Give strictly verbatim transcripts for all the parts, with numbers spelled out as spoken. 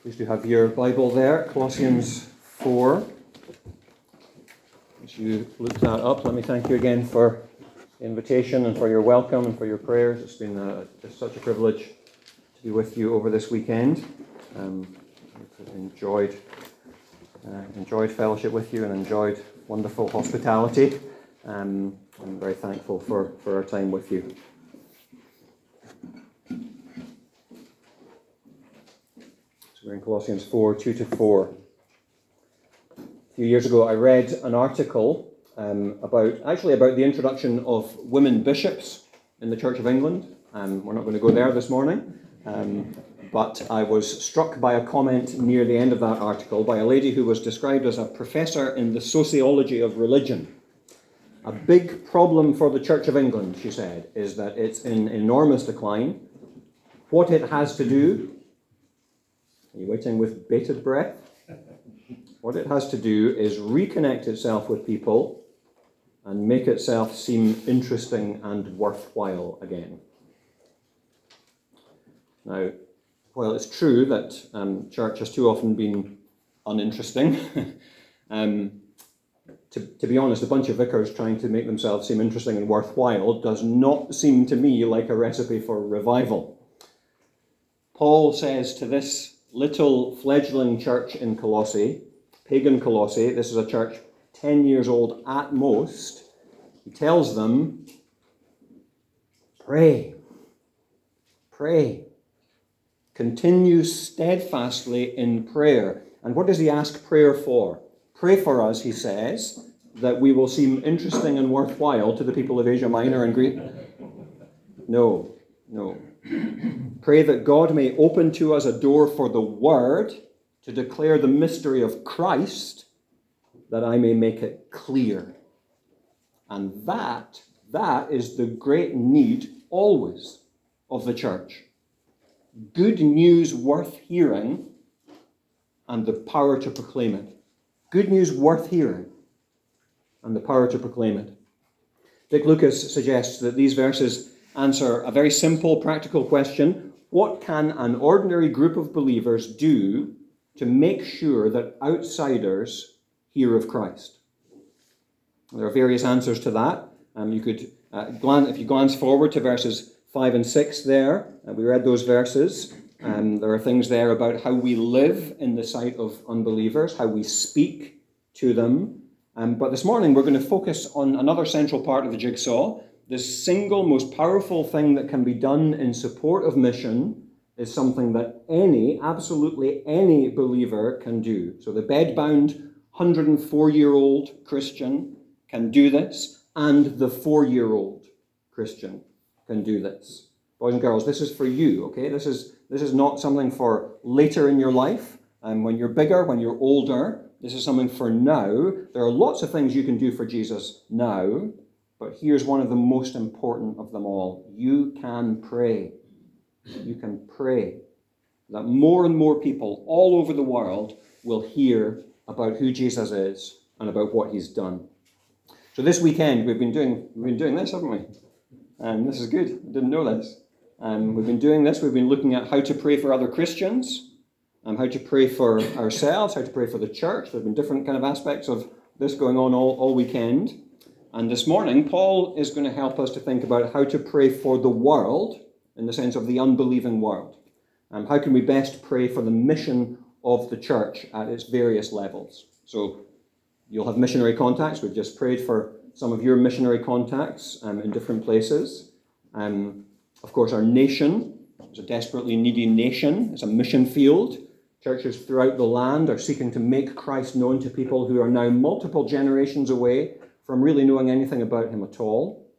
Please do have your Bible there, Colossians four. As you look that up, let me thank you again for the invitation and for your welcome and for your prayers. It's been uh, just such a privilege to be with you over this weekend. Um, I've enjoyed, uh, enjoyed fellowship with you and enjoyed wonderful hospitality. Um, I'm very thankful for, for our time with you. We're in Colossians four, two to four. A few years ago I read an article um, about, actually about the introduction of women bishops in the Church of England. Um, we're not going to go there this morning, um, but I was struck by a comment near the end of that article by a lady who was described as a professor in the sociology of religion. A big problem for the Church of England, she said, is that it's in enormous decline. What it has to do Are you waiting with bated breath? What it has to do is reconnect itself with people and make itself seem interesting and worthwhile again. Now, while it's true that um, church has too often been uninteresting, um, to, to be honest, a bunch of vicars trying to make themselves seem interesting and worthwhile does not seem to me like a recipe for revival. Paul says to this little fledgling church in Colossae, pagan Colossae, this is a church ten years old at most, he tells them, pray, pray, continue steadfastly in prayer. And what does he ask prayer for? Pray for us, he says, that we will seem interesting and worthwhile to the people of Asia Minor and Greece. No, no. Pray that God may open to us a door for the word to declare the mystery of Christ, that I may make it clear. And that, that is the great need always of the church. Good news worth hearing and the power to proclaim it. Good news worth hearing and the power to proclaim it. Dick Lucas suggests that these verses answer a very simple, practical question. What can an ordinary group of believers do to make sure that outsiders hear of Christ? There are various answers to that. Um, you could, uh, glance, if you glance forward to verses five and six there, uh, we read those verses. Um, there are things there about how we live in the sight of unbelievers, how we speak to them. Um, but this morning we're going to focus on another central part of the jigsaw. The single most powerful thing that can be done in support of mission is something that any, absolutely any believer can do. So the bedbound one hundred four-year-old Christian can do this, and the four-year-old Christian can do this. Boys and girls, this is for you, okay? This is this is not something for later in your life, and when you're bigger, when you're older. This is something for now. There are lots of things you can do for Jesus now, but here's one of the most important of them all. You can pray. You can pray that more and more people all over the world will hear about who Jesus is and about what he's done. So this weekend we've been doing we've been doing this, haven't we? And this is good. I didn't know this. Um, we've been doing this. We've been looking at how to pray for other Christians, um, how to pray for ourselves, how to pray for the church. There have been different kind of aspects of this going on all, all weekend. And this morning, Paul is going to help us to think about how to pray for the world, in the sense of the unbelieving world. Um, how can we best pray for the mission of the church at its various levels? So you'll have missionary contacts. We've just prayed for some of your missionary contacts um, in different places. Um, of course, our nation is a desperately needy nation. It's a mission field. Churches throughout the land are seeking to make Christ known to people who are now multiple generations away from really knowing anything about him at all.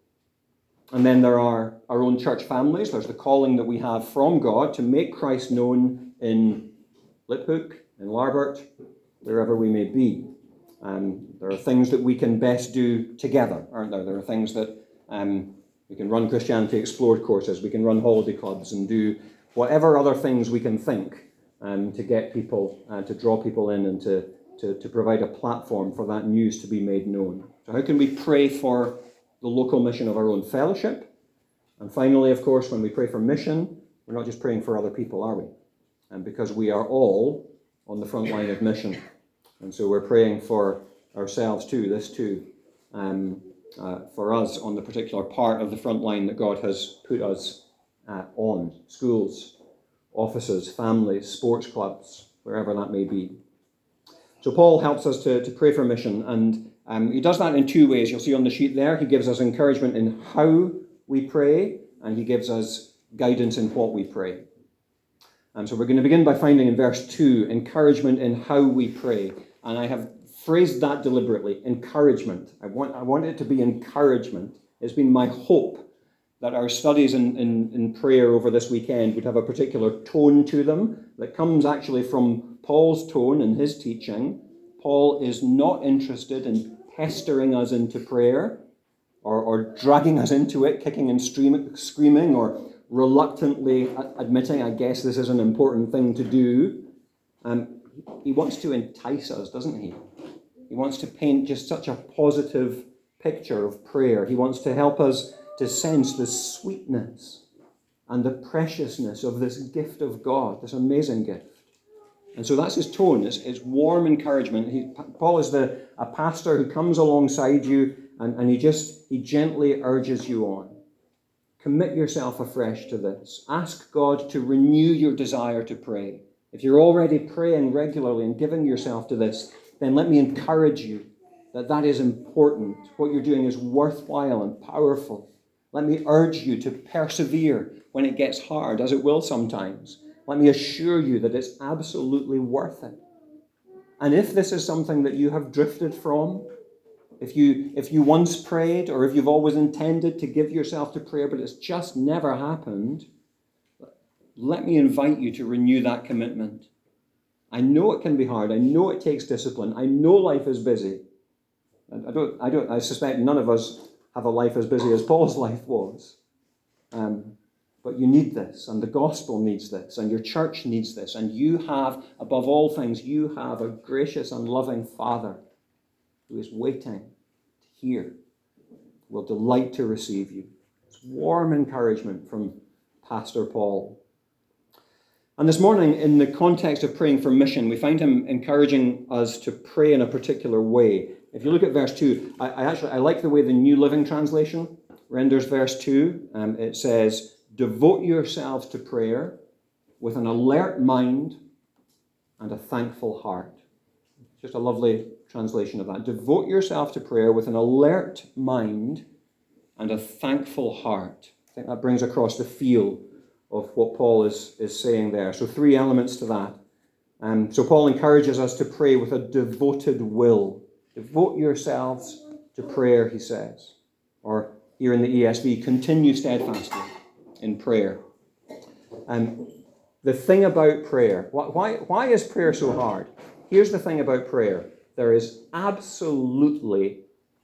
And then there are our own church families. There's the calling that we have from God to make Christ known in Liphook, in Larbert, wherever we may be. Um, there are things that we can best do together, aren't there? There are things that um, we can run Christianity Explored courses, we can run holiday clubs and do whatever other things we can think um, to get people, uh, to draw people in and to, to, to provide a platform for that news to be made known. So how can we pray for the local mission of our own fellowship? And finally, of course, when we pray for mission, we're not just praying for other people, are we? and because we are all on the front line of mission. And so we're praying for ourselves too, this too, um, uh, for us on the particular part of the front line that God has put us uh, on. Schools, offices, families, sports clubs, wherever that may be. So Paul helps us to, to pray for mission, and um, he does that in two ways. You'll see on the sheet there, he gives us encouragement in how we pray, and he gives us guidance in what we pray. And so we're going to begin by finding in verse two, encouragement in how we pray. And I have phrased that deliberately, encouragement. I want, I want it to be encouragement. It's been my hope that our studies in, in, in prayer over this weekend would have a particular tone to them that comes actually from Paul's tone in his teaching. Paul is not interested in pestering us into prayer or, or dragging us into it, kicking and stream, screaming, or reluctantly admitting, I guess this is an important thing to do. Um, he wants to entice us, doesn't he? He wants to paint just such a positive picture of prayer. He wants to help us to sense the sweetness and the preciousness of this gift of God, this amazing gift. And so that's his tone. It's, it's warm encouragement. He, Paul is the a pastor who comes alongside you and, and he just he gently urges you on. Commit yourself afresh to this. Ask God to renew your desire to pray. If you're already praying regularly and giving yourself to this, then let me encourage you that that is important. What you're doing is worthwhile and powerful. Let me urge you to persevere when it gets hard, as it will sometimes. Let me assure you that it's absolutely worth it. And if this is something that you have drifted from, if you if you once prayed, or if you've always intended to give yourself to prayer, but it's just never happened, let me invite you to renew that commitment. I know it can be hard. I know it takes discipline. I know life is busy. I don't. I don't. I suspect none of us have a life as busy as Paul's life was. Um, but you need this, and the gospel needs this, and your church needs this, and you have, above all things, you have a gracious and loving Father who is waiting to hear, will delight to receive you. It's warm encouragement from Pastor Paul. And this morning, in the context of praying for mission, we find him encouraging us to pray in a particular way. If you look at verse two, I, I actually I like the way the New Living Translation renders verse two. Um, it says, devote yourselves to prayer with an alert mind and a thankful heart. Just a lovely translation of that. Devote yourself to prayer with an alert mind and a thankful heart. I think that brings across the feel of what Paul is, is saying there. So three elements to that. Um, so Paul encourages us to pray with a devoted will. Devote yourselves to prayer, he says. Or here in the E S V, continue steadfastly in prayer. And um, the thing about prayer, why, why is prayer so hard? Here's the thing about prayer. There is absolutely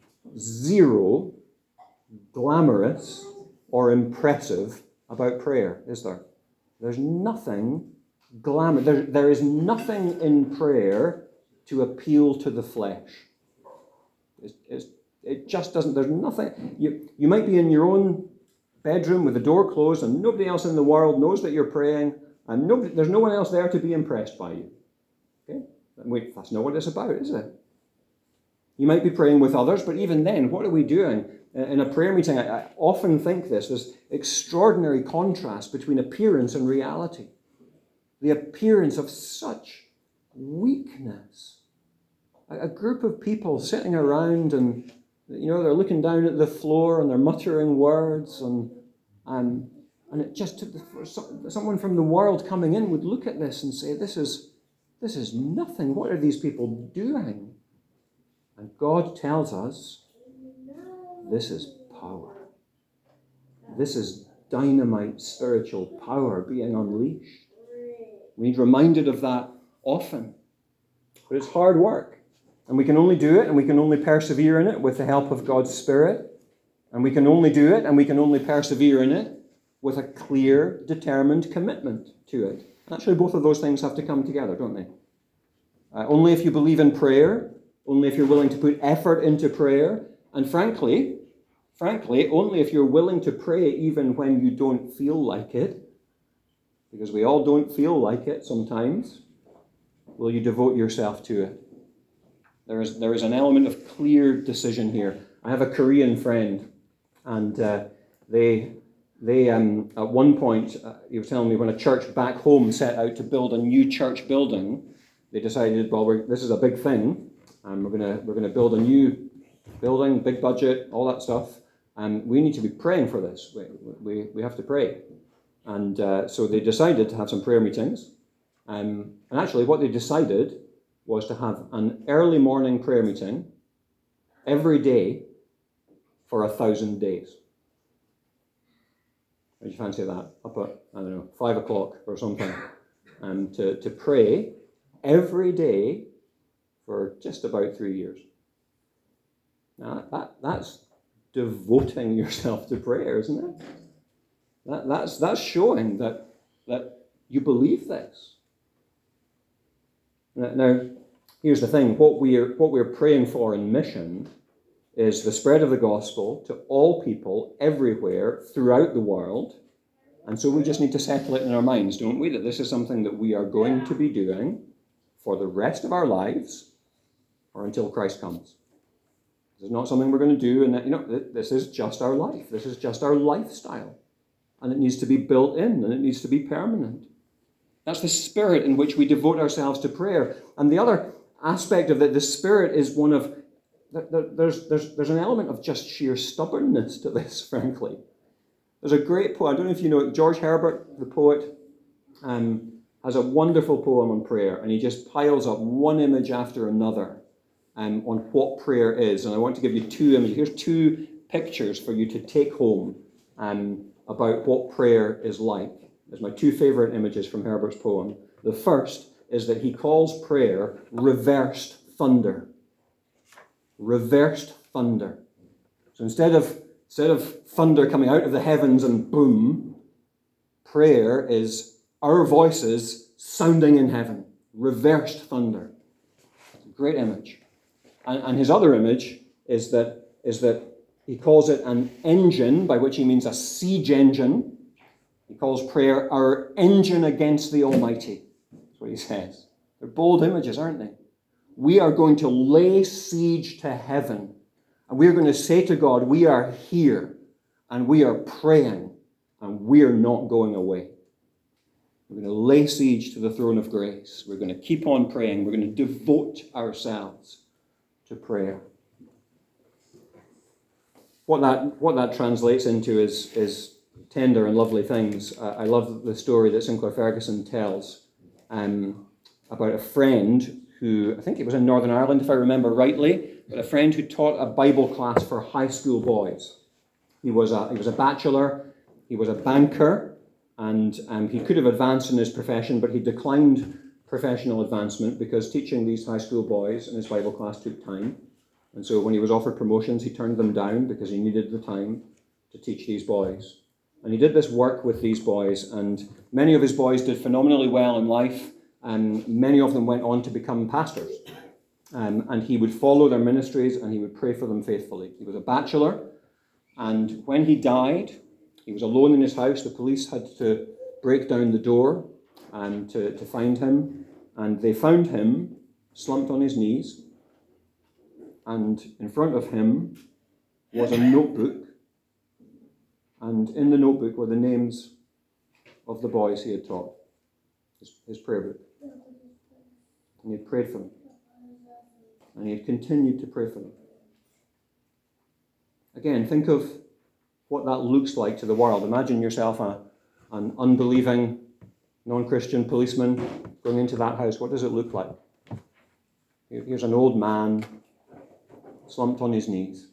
zero glamorous or impressive about prayer, is there? There's nothing glamour. There, there is nothing in prayer to appeal to the flesh. It's, it's, it just doesn't. There's nothing. You, you might be in your own bedroom with the door closed and nobody else in the world knows that you're praying, and nobody, there's no one else there to be impressed by you. Okay? Wait, that's not what it's about, is it? You might be praying with others, but even then, what are we doing? In a prayer meeting, I, I often think this, this extraordinary contrast between appearance and reality. The appearance of such weakness. A, a group of people sitting around and, you know, they're looking down at the floor and they're muttering words, and and, and it just took the, someone from the world coming in would look at this and say, this is, this is nothing. What are these people doing? And God tells us, this is power. This is dynamite spiritual power being unleashed. We need reminded of that often. But it's hard work. And we can only do it and we can only persevere in it with the help of God's Spirit. And we can only do it and we can only persevere in it with a clear, determined commitment to it. Actually, both of those things have to come together, don't they? Uh, only if you believe in prayer, only if you're willing to put effort into prayer, and frankly, frankly, only if you're willing to pray even when you don't feel like it. because we all don't feel like it sometimes, will you devote yourself to it? There is, there is an element of clear decision here. I have a Korean friend, and uh, they, they um, at one point, uh, he was telling me when a church back home set out to build a new church building, they decided, well, we're, this is a big thing, and we're gonna we're gonna build a new building, big budget, all that stuff, and we need to be praying for this. We we, we have to pray, and uh, so they decided to have some prayer meetings, um, and actually, what they decided was to have an early morning prayer meeting every day for a thousand days. How do you fancy that? Up at, I don't know, five o'clock or something. And to, to pray every day for just about three years. Now, that, that's devoting yourself to prayer, isn't it? That, that's, that's showing that, that you believe this. Now, here's the thing. What we're, what we're praying for in mission is the spread of the gospel to all people everywhere throughout the world. And so we just need to settle it in our minds, don't we? That this is something that we are going to be doing for the rest of our lives or until Christ comes. This is not something we're going to do, and that, you know, this is just our life. This is just our lifestyle. And it needs to be built in, and it needs to be permanent. That's the spirit in which we devote ourselves to prayer. And the other aspect of it, the spirit is one of, there's, there's, there's an element of just sheer stubbornness to this, frankly. There's a great poem, I don't know if you know it, George Herbert, the poet, um, has a wonderful poem on prayer, and he just piles up one image after another um, on what prayer is. And I want to give you two images. Here's two pictures for you to take home um, about what prayer is like. There's my two favourite images from Herbert's poem. The first is that he calls prayer reversed thunder. Reversed thunder. So instead of, instead of thunder coming out of the heavens and boom, prayer is our voices sounding in heaven. Reversed thunder. Great image. And, and his other image is that, is that he calls it an engine, by which he means a siege engine. He calls prayer our engine against the Almighty. That's what he says. They're bold images, aren't they? We are going to lay siege to heaven. And we are going to say to God, we are here. And we are praying. And we are not going away. We're going to lay siege to the throne of grace. We're going to keep on praying. We're going to devote ourselves to prayer. What that, what that translates into is, is tender and lovely things. Uh, I love the story that Sinclair Ferguson tells um, about a friend who, I think it was in Northern Ireland, if I remember rightly, but a friend who taught a Bible class for high school boys. He was a, he was a bachelor, he was a banker, and um, he could have advanced in his profession, but he declined professional advancement because teaching these high school boys in his Bible class took time. And so when he was offered promotions, he turned them down because he needed the time to teach these boys. And he did this work with these boys, and many of his boys did phenomenally well in life, and many of them went on to become pastors. Um, and he would follow their ministries, and he would pray for them faithfully. He was a bachelor, and when he died, he was alone in his house. The police had to break down the door um, to, to find him, and they found him slumped on his knees, and in front of him was a notebook. And in the notebook were the names of the boys he had taught, his, his prayer book. And he had prayed for them. And he had continued to pray for them. Again, think of what that looks like to the world. Imagine yourself a, an unbelieving, non-Christian policeman going into that house. What does it look like? Here's an old man slumped on his knees.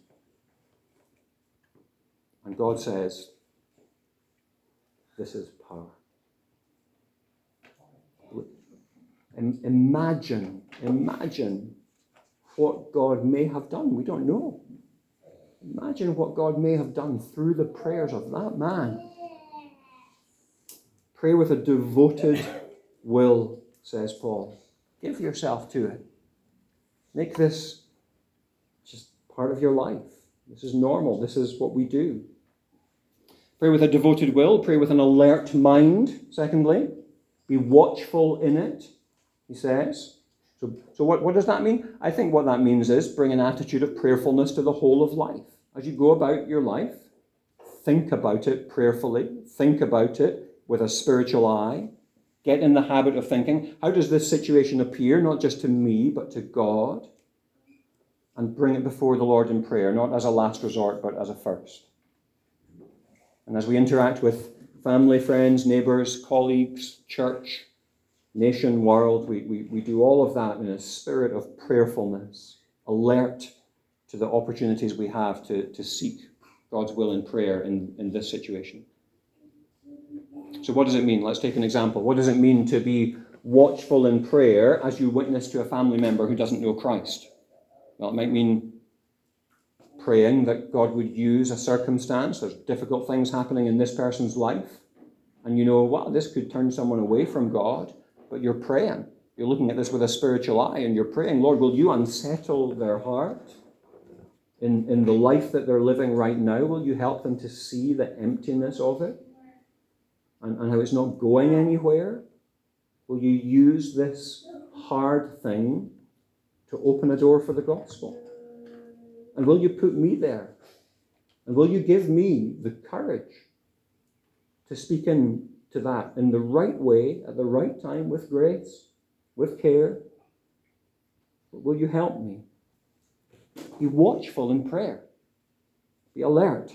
And God says, this is power. Imagine, imagine what God may have done. We don't know. Imagine what God may have done through the prayers of that man. Pray with a devoted will, says Paul. Give yourself to it. Make this just part of your life. This is normal. This is what we do. Pray with a devoted will. Pray with an alert mind, secondly. Be watchful in it, he says. So, so what, what does that mean? I think what that means is bring an attitude of prayerfulness to the whole of life. As you go about your life, think about it prayerfully. Think about it with a spiritual eye. Get in the habit of thinking, how does this situation appear, not just to me, but to God? And bring it before the Lord in prayer, not as a last resort, but as a first. And as we interact with family, friends, neighbours, colleagues, church, nation, world, we, we, we do all of that in a spirit of prayerfulness, alert to the opportunities we have to, to seek God's will in prayer in, in this situation. So what does it mean? Let's take an example. What does it mean to be watchful in prayer as you witness to a family member who doesn't know Christ? Well, it might mean praying that God would use a circumstance. There's difficult things happening in this person's life. And you know, wow, this could turn someone away from God. But you're praying. You're looking at this with a spiritual eye and you're praying, Lord, will you unsettle their heart in, in the life that they're living right now? Will you help them to see the emptiness of it and, and how it's not going anywhere? Will you use this hard thing to open a door for the gospel? And will you put me there? And will you give me the courage to speak in to that in the right way, at the right time, with grace, with care? Will you help me? Be watchful in prayer. Be alert.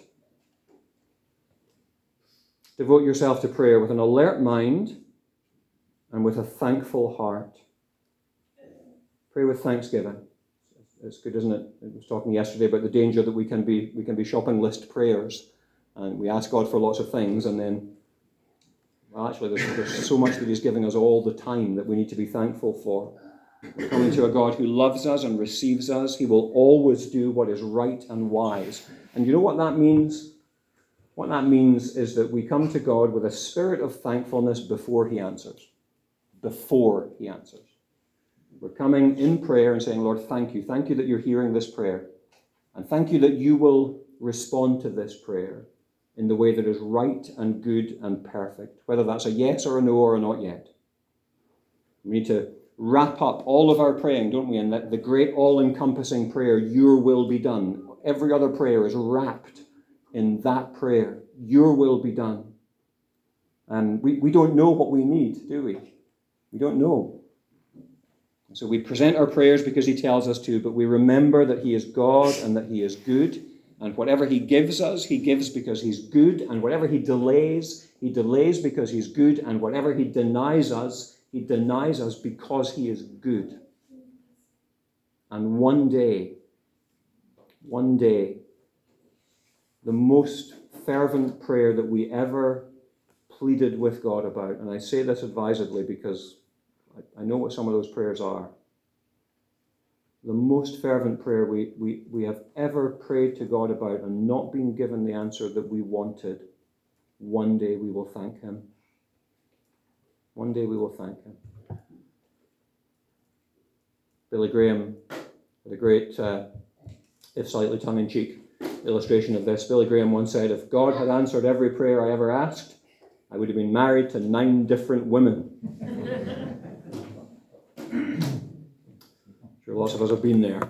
Devote yourself to prayer with an alert mind and with a thankful heart. Pray with thanksgiving. It's good, isn't it? I was talking yesterday about the danger that we can be we can be shopping list prayers, and we ask God for lots of things, and then, well, actually, there's, there's so much that He's giving us all the time that we need to be thankful for. We're coming to a God who loves us and receives us. He will always do what is right and wise. And you know what that means? What that means is that we come to God with a spirit of thankfulness before He answers. Before He answers. We're coming in prayer and saying, Lord, thank you. Thank you that you're hearing this prayer. And thank you that you will respond to this prayer in the way that is right and good and perfect, whether that's a yes or a no or a not yet. We need to wrap up all of our praying, don't we, in that the great all-encompassing prayer, your will be done. Every other prayer is wrapped in that prayer, your will be done. And we, we don't know what we need, do we? We don't know. So we present our prayers because He tells us to, but we remember that He is God and that He is good. And whatever He gives us, He gives because He's good. And whatever He delays, He delays because He's good. And whatever He denies us, He denies us because He is good. And one day, one day, the most fervent prayer that we ever pleaded with God about, and I say this advisedly because I know what some of those prayers are. The most fervent prayer we, we, we have ever prayed to God about and not been given the answer that we wanted, one day we will thank Him. One day we will thank Him. Billy Graham had a great, uh, if slightly tongue-in-cheek, illustration of this. Billy Graham once said, if God had answered every prayer I ever asked, I would have been married to nine different women. Sure, lots of us have been there.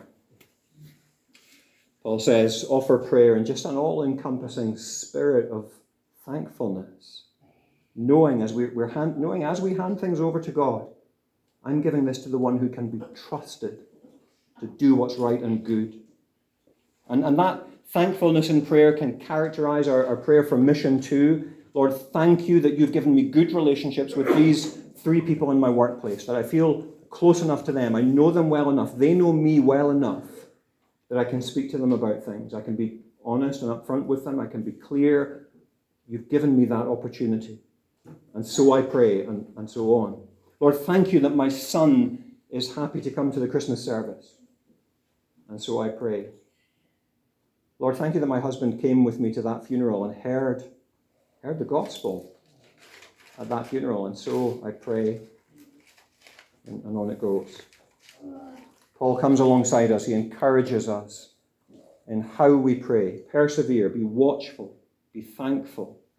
Paul says, offer prayer in just an all-encompassing spirit of thankfulness, knowing as we, we're hand, knowing as we hand things over to God, I'm giving this to the one who can be trusted to do what's right and good. And, and that thankfulness in prayer can characterize our, our prayer for mission too. Lord, thank you that you've given me good relationships with these three people in my workplace, that I feel close enough to them. I know them well enough. They know me well enough that I can speak to them about things. I can be honest and upfront with them. I can be clear. You've given me that opportunity. And so I pray, and, and so on. Lord, thank you that my son is happy to come to the Christmas service. And so I pray. Lord, thank you that my husband came with me to that funeral and heard, heard the gospel at that funeral. And so I pray. And, and on it goes. Paul comes alongside us. He encourages us in how we pray. Persevere, be watchful, be thankful,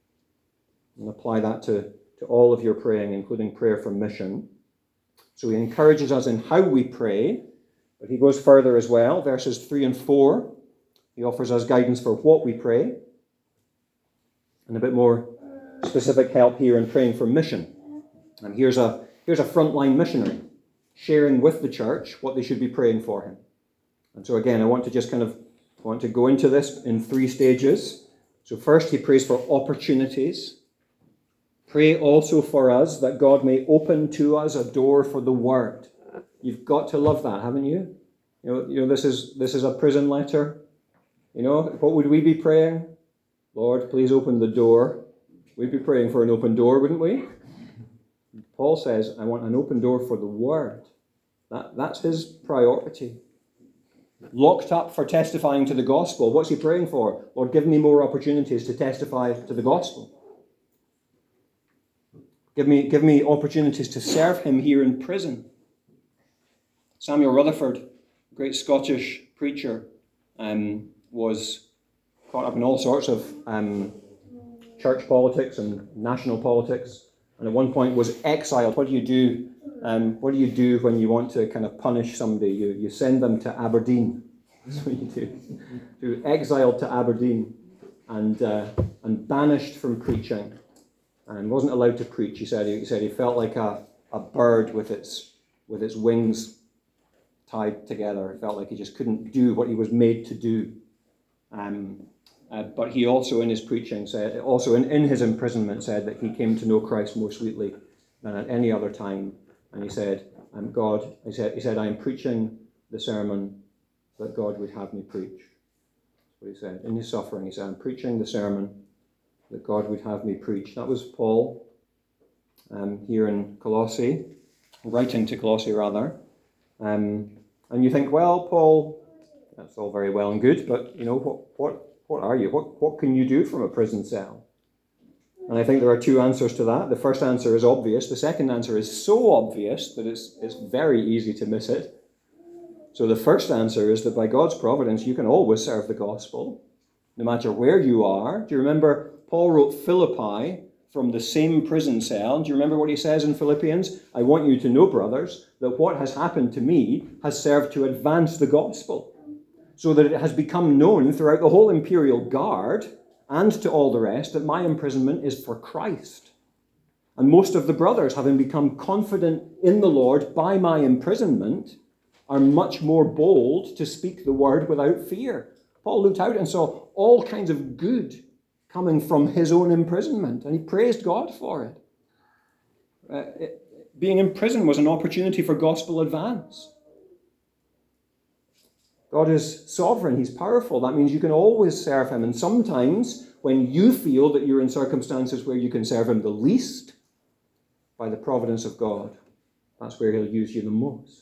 And apply that to, to all of your praying, including prayer for mission. So he encourages us in how we pray, but he goes further as well. Verses three and four, he offers us guidance for what we pray, and a bit more specific help here in praying for mission. And here's a, here's a frontline missionary sharing with the church what they should be praying for him. And so again, I want to just kind of I want to go into this in three stages. So first, he prays for opportunities. Pray also for us that God may open to us a door for the word. You've got to love that, haven't you? You know, you know this is this is a prison letter. You know, what would we be praying? Lord, please open the door. We'd be praying for an open door, wouldn't we? Paul says, I want an open door for the word. That, that's his priority. Locked up for testifying to the gospel. What's he praying for? Lord, give me more opportunities to testify to the gospel. Give me, give me opportunities to serve him here in prison. Samuel Rutherford, great Scottish preacher, um, was caught up in all sorts of um, church politics and national politics, and at one point was exiled. What do you do? Um, what do you do when you want to kind of punish somebody? You you send them to Aberdeen. That's what you do. To exiled to Aberdeen and uh, and banished from preaching, and wasn't allowed to preach. He said he, he said he felt like a, a bird with its with its wings tied together. He felt like he just couldn't do what he was made to do. Um, uh, but he also in his preaching said, also in, in his imprisonment said that he came to know Christ more sweetly than at any other time. And he said, "I'm God." He said, "He said I am preaching the sermon that God would have me preach." That's what he said in his suffering. He said, "I'm preaching the sermon that God would have me preach." That was Paul um, here in Colossae, writing to Colossae rather. Um, and you think, well, Paul, that's all very well and good, but you know what? What what are you? What what can you do from a prison cell? And I think there are two answers to that. The first answer is obvious. The second answer is so obvious that it's, it's very easy to miss it. So the first answer is that by God's providence, you can always serve the gospel, no matter where you are. Do you remember Paul wrote Philippi from the same prison cell? Do you remember what he says in Philippians? I want you to know, brothers, that what has happened to me has served to advance the gospel, so that it has become known throughout the whole imperial guard and to all the rest that my imprisonment is for Christ. And most of the brothers, having become confident in the Lord by my imprisonment, are much more bold to speak the word without fear. Paul looked out and saw all kinds of good coming from his own imprisonment, and he praised God for it. Uh, it being in prison was an opportunity for gospel advance. God is sovereign. He's powerful. That means you can always serve him. And sometimes when you feel that you're in circumstances where you can serve him the least, by the providence of God, that's where he'll use you the most.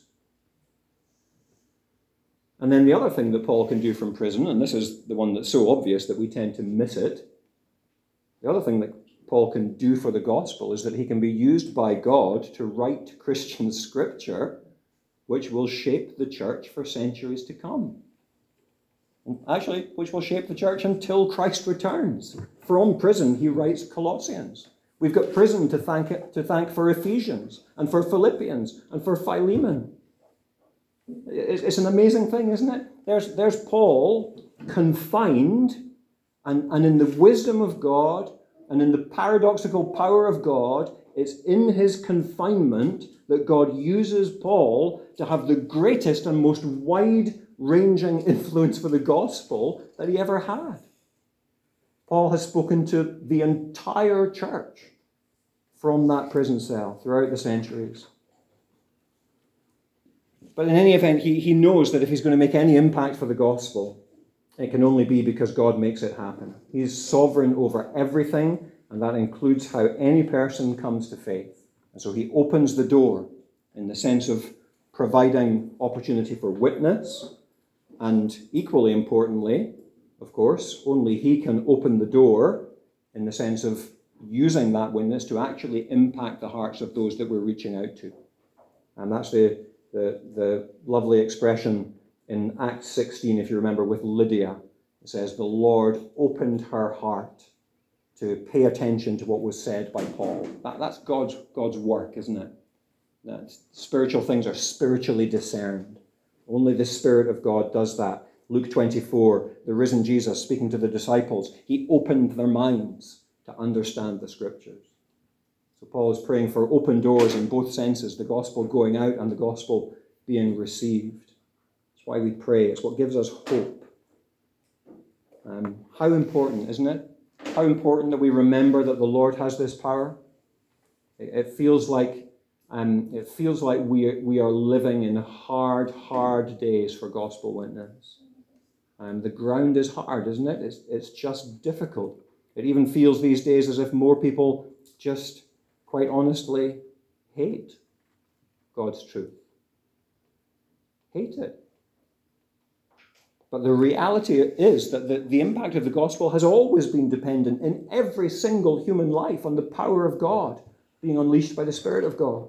And then the other thing that Paul can do from prison, and this is the one that's so obvious that we tend to miss it, the other thing that Paul can do for the gospel is that he can be used by God to write Christian scripture which will shape the church for centuries to come. And actually, which will shape the church until Christ returns. From prison, he writes Colossians. We've got prison to thank to thank for Ephesians and for Philippians and for Philemon. It's an amazing thing, isn't it? There's, there's Paul confined, and, and in the wisdom of God and in the paradoxical power of God, it's in his confinement that God uses Paul to have the greatest and most wide-ranging influence for the gospel that he ever had. Paul has spoken to the entire church from that prison cell throughout the centuries. But in any event, he, he knows that if he's going to make any impact for the gospel, it can only be because God makes it happen. He's sovereign over everything, and that includes how any person comes to faith. And so he opens the door in the sense of providing opportunity for witness, and equally importantly, of course, only he can open the door in the sense of using that witness to actually impact the hearts of those that we're reaching out to. And that's the, the, the lovely expression in Acts sixteen, if you remember, with Lydia. It says, the Lord opened her heart to pay attention to what was said by Paul. That, that's God's, God's work, isn't it? That spiritual things are spiritually discerned. Only the Spirit of God does that. Luke twenty-four, the risen Jesus speaking to the disciples, he opened their minds to understand the Scriptures. So Paul is praying for open doors in both senses, the gospel going out and the gospel being received. That's why we pray. It's what gives us hope. Um, how important, isn't it? How important that we remember that the Lord has this power. It, it feels like um, it feels like we we are living in hard, hard days for gospel witness. And the ground is hard, isn't it? It's it's just difficult. It even feels these days as if more people just, quite honestly, hate God's truth. Hate it. But the reality is that the, the impact of the gospel has always been dependent in every single human life on the power of God being unleashed by the Spirit of God.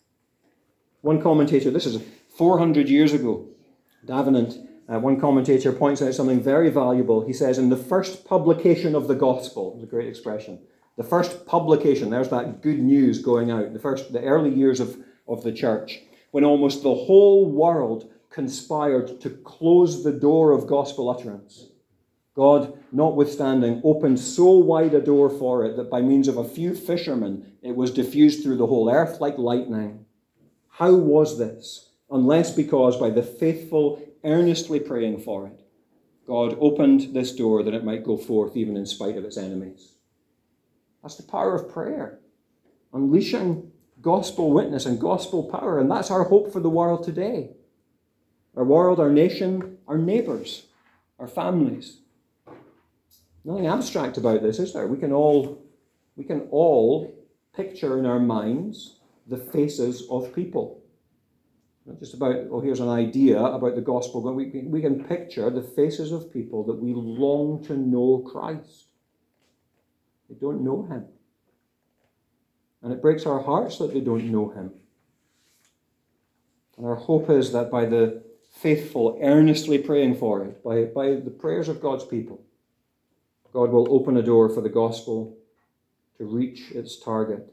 One commentator, this is four hundred years ago, Davenant, uh, one commentator points out something very valuable. He says, in the first publication of the gospel, it's a great expression, the first publication, there's that good news going out, the first, the early years of, of the church, when almost the whole world conspired to close the door of gospel utterance. God, notwithstanding, opened so wide a door for it that by means of a few fishermen, it was diffused through the whole earth like lightning. How was this? Unless because by the faithful earnestly praying for it, God opened this door that it might go forth even in spite of its enemies. That's the power of prayer. Unleashing gospel witness and gospel power. And that's our hope for the world today. Our world, our nation, our neighbours, our families. Nothing abstract about this, is there? We can all, we can all picture in our minds the faces of people. Not just about, oh, here's an idea about the gospel, but we, we can picture the faces of people that we long to know Christ. They don't know him. And it breaks our hearts that they don't know him. And our hope is that by the faithful, earnestly praying for it, by, by the prayers of God's people, God will open a door for the gospel to reach its target.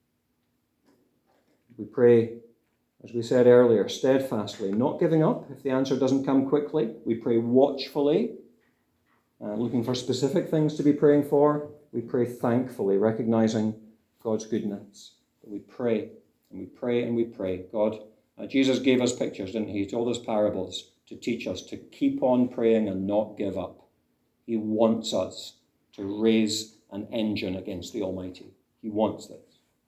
We pray, as we said earlier, steadfastly, not giving up if the answer doesn't come quickly. We pray watchfully, uh, looking for specific things to be praying for. We pray thankfully, recognizing God's goodness. We pray, and we pray, and we pray. God, uh, Jesus gave us pictures, didn't he? He told us parables to teach us to keep on praying and not give up. He wants us to raise an engine against the Almighty. He wants this.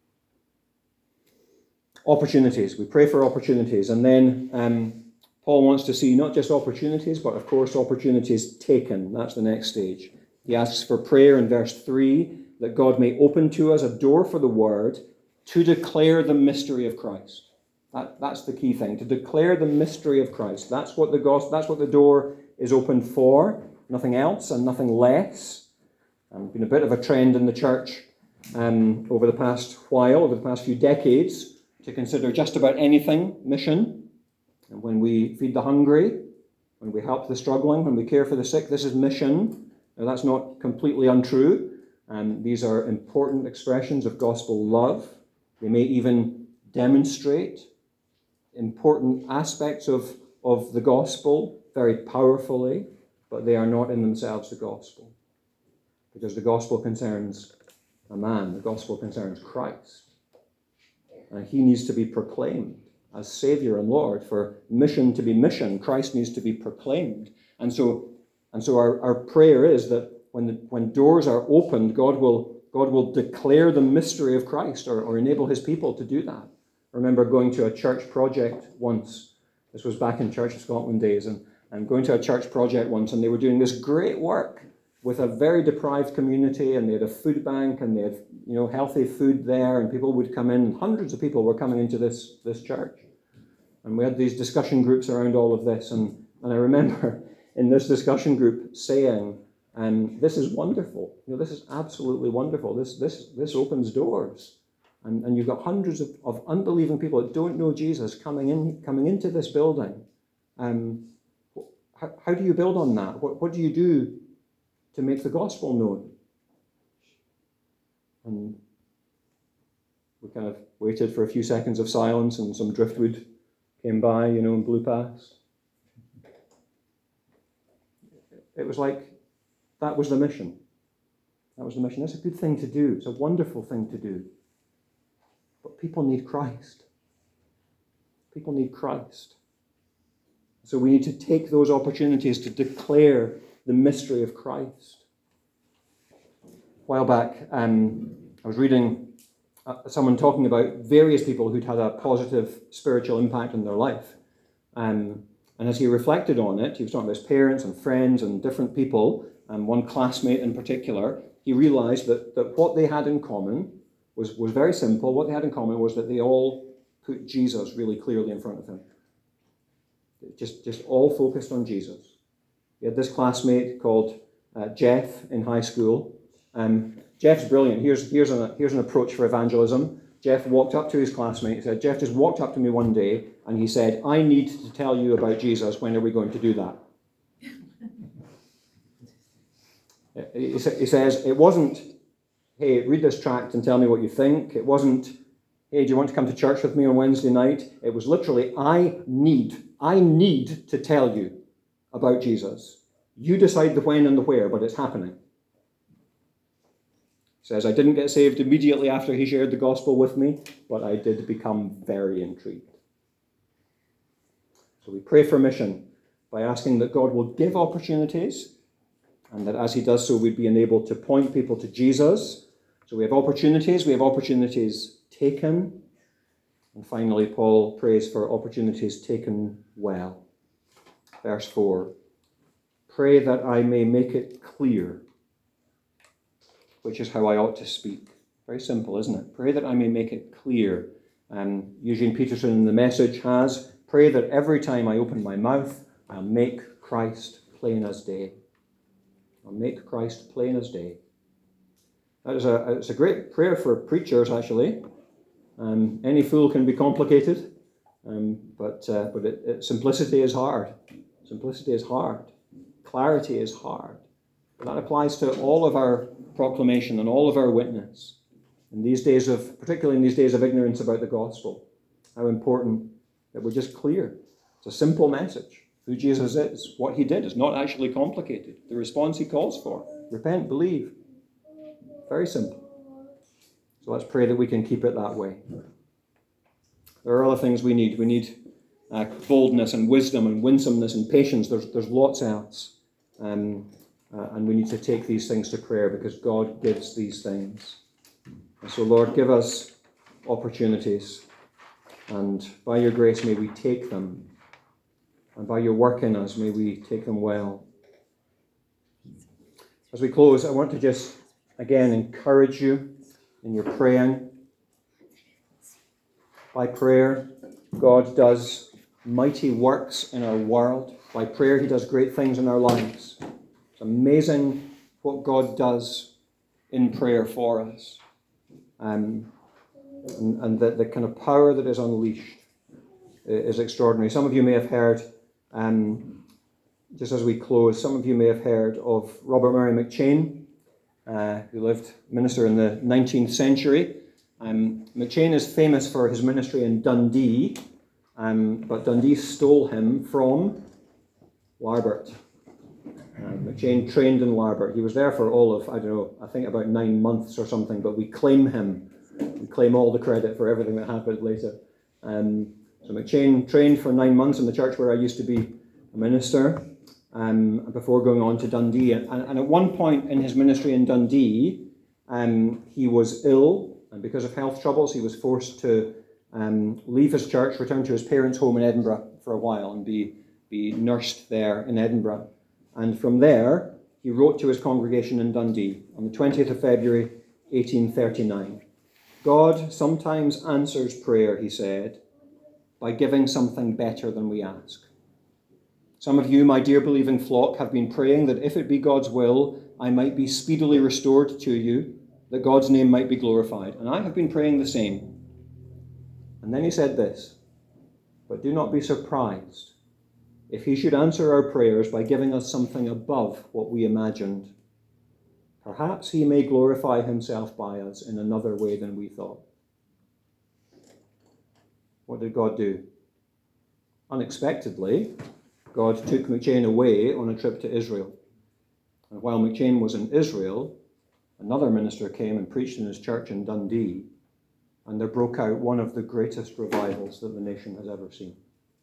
Opportunities. We pray for opportunities. And then um, Paul wants to see not just opportunities, but of course opportunities taken. That's the next stage. He asks for prayer in verse three, that God may open to us a door for the word to declare the mystery of Christ. That, that's the key thing, to declare the mystery of Christ. That's what the gospel, that's what the door is open for. Nothing else and nothing less. Um, been a bit of a trend in the church um, over the past while, over the past few decades, to consider just about anything mission. And when we feed the hungry, when we help the struggling, when we care for the sick, this is mission. Now, that's not completely untrue. And these are important expressions of gospel love. They may even demonstrate important aspects of, of the gospel very powerfully, but they are not in themselves the gospel. Because the gospel concerns a man, the gospel concerns Christ. And he needs to be proclaimed as Savior and Lord. For mission to be mission, Christ needs to be proclaimed. And so, and so our, our prayer is that when the, when doors are opened, God will God will declare the mystery of Christ, or, or enable his people to do that. I remember going to a church project once. This was back in Church of Scotland days, and, and going to a church project once, and they were doing this great work with a very deprived community, and they had a food bank, and they had, you know, healthy food there, and people would come in, and hundreds of people were coming into this, this church. And we had these discussion groups around all of this, and, and I remember in this discussion group saying, um, this is wonderful. You know, this is absolutely wonderful. This this this opens doors. And, and you've got hundreds of, of unbelieving people that don't know Jesus coming in coming into this building. Um, how, how do you build on that? What, what do you do to make the gospel known? And we kind of waited for a few seconds of silence, and some driftwood came by, you know, and blew past. It was like that was the mission. That was the mission. That's a good thing to do. It's a wonderful thing to do. But people need Christ. People need Christ. So we need to take those opportunities to declare the mystery of Christ. A while back, um, I was reading uh, someone talking about various people who'd had a positive spiritual impact in their life. Um, and as he reflected on it, he was talking about his parents and friends and different people, and one classmate in particular. He realized that, that what they had in common was, was very simple. What they had in common was that they all put Jesus really clearly in front of him. Just, just all focused on Jesus. He had this classmate called uh, Jeff in high school. Um, Jeff's brilliant. Here's, here's, an, here's an approach for evangelism. Jeff walked up to his classmate. He said, Jeff just walked up to me one day and he said, I need to tell you about Jesus. When are we going to do that? He says, it wasn't, hey, read this tract and tell me what you think. It wasn't, hey, do you want to come to church with me on Wednesday night? It was literally, I need, I need to tell you about Jesus. You decide the when and the where, but it's happening. He says, I didn't get saved immediately after he shared the gospel with me, but I did become very intrigued. So we pray for mission by asking that God will give opportunities, and that as he does so, we'd be enabled to point people to Jesus. So we have opportunities, we have opportunities taken. And finally, Paul prays for opportunities taken well. Verse four, pray that I may make it clear which is how I ought to speak. Very simple, isn't it? Pray that I may make it clear. And Eugene Peterson in the Message has, pray that every time I open my mouth, I'll make Christ plain as day. I'll make Christ plain as day. That is a, it's a great prayer for preachers, actually. Um, any fool can be complicated, um, but uh, but it, it, simplicity is hard. Simplicity is hard. Clarity is hard. But that applies to all of our proclamation and all of our witness. In these days of, particularly in these days of ignorance about the gospel, how important that we're just clear. It's a simple message. Who Jesus is, what he did is not actually complicated. The response he calls for, repent, believe. Very simple. So let's pray that we can keep it that way. There are other things we need. We need uh, boldness and wisdom and winsomeness and patience. There's, there's lots else. Um, uh, and we need to take these things to prayer because God gives these things. And so, Lord, give us opportunities. And by your grace, may we take them. And by your work in us, may we take them well. As we close, I want to just, again, encourage you in your praying. By prayer, God does mighty works in our world. By prayer, he does great things in our lives. It's amazing what God does in prayer for us. Um, and and the, the kind of power that is unleashed is extraordinary. Some of you may have heard, um, just as we close, some of you may have heard of Robert Murray McCheyne, uh, who lived, minister in the nineteenth century. Um, McCheyne is famous for his ministry in Dundee, um, but Dundee stole him from Larbert. Uh, McCheyne trained in Larbert. He was there for all of, I don't know, I think about nine months or something, but we claim him. We claim all the credit for everything that happened later. Um, so McCheyne trained for nine months in the church where I used to be a minister, um, before going on to Dundee. And, and at one point in his ministry in Dundee, um, he was ill, and because of health troubles, he was forced to um, leave his church, return to his parents' home in Edinburgh for a while, and be, be nursed there in Edinburgh. And from there, he wrote to his congregation in Dundee on the twentieth of February, eighteen thirty-nine. God sometimes answers prayer, he said, by giving something better than we ask. Some of you, my dear believing flock, have been praying that if it be God's will, I might be speedily restored to you, that God's name might be glorified. And I have been praying the same. And then he said this, but do not be surprised if he should answer our prayers by giving us something above what we imagined. Perhaps he may glorify himself by us in another way than we thought. What did God do? Unexpectedly, God took McChain away on a trip to Israel. And while McChain was in Israel, another minister came and preached in his church in Dundee, and there broke out one of the greatest revivals that the nation has ever seen.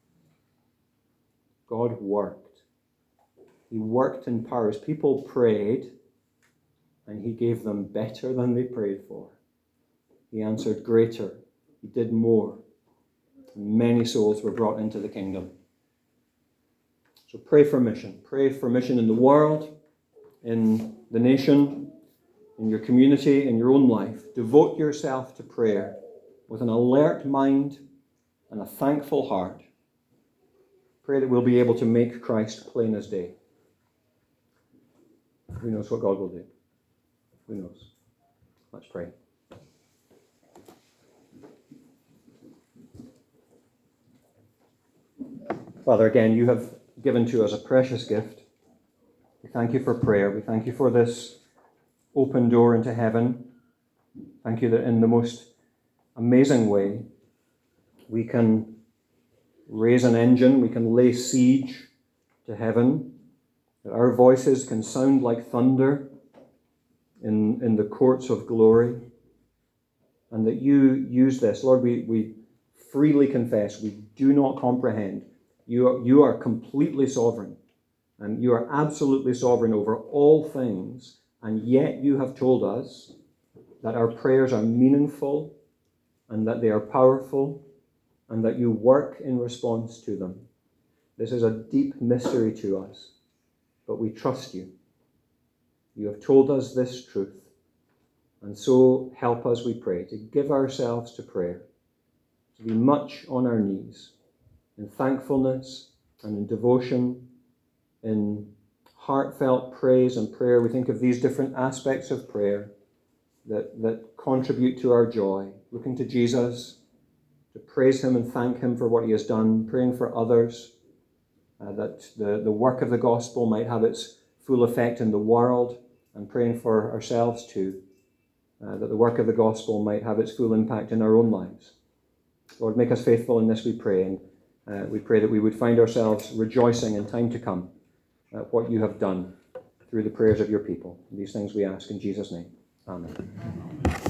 God worked. He worked in powers. People prayed, and he gave them better than they prayed for. He answered greater. He did more. And many souls were brought into the kingdom. So pray for mission. Pray for mission in the world, in the nation, in your community, in your own life. Devote yourself to prayer with an alert mind and a thankful heart. Pray that we'll be able to make Christ plain as day. Who knows what God will do? Who knows? Let's pray. Father, again, you have given to us a precious gift. We thank you for prayer. We thank you for this open door into heaven. Thank you that in the most amazing way we can raise an engine, we can lay siege to heaven, that our voices can sound like thunder in, in the courts of glory, and that you use this. Lord, we, we freely confess we do not comprehend. You are, you are completely sovereign, and you are absolutely sovereign over all things, and yet you have told us that our prayers are meaningful and that they are powerful and that you work in response to them. This is a deep mystery to us, but we trust you. You have told us this truth, and so help us, we pray, to give ourselves to prayer, to be much on our knees in thankfulness and in devotion, in heartfelt praise and prayer. We think of these different aspects of prayer that, that contribute to our joy, looking to Jesus, to praise him and thank him for what he has done, praying for others, uh, that the, the work of the gospel might have its full effect in the world, and praying for ourselves too, uh, that the work of the gospel might have its full impact in our own lives. Lord, make us faithful in this, we pray, and uh, we pray that we would find ourselves rejoicing in time to come at what you have done through the prayers of your people. These things we ask in Jesus' name. Amen.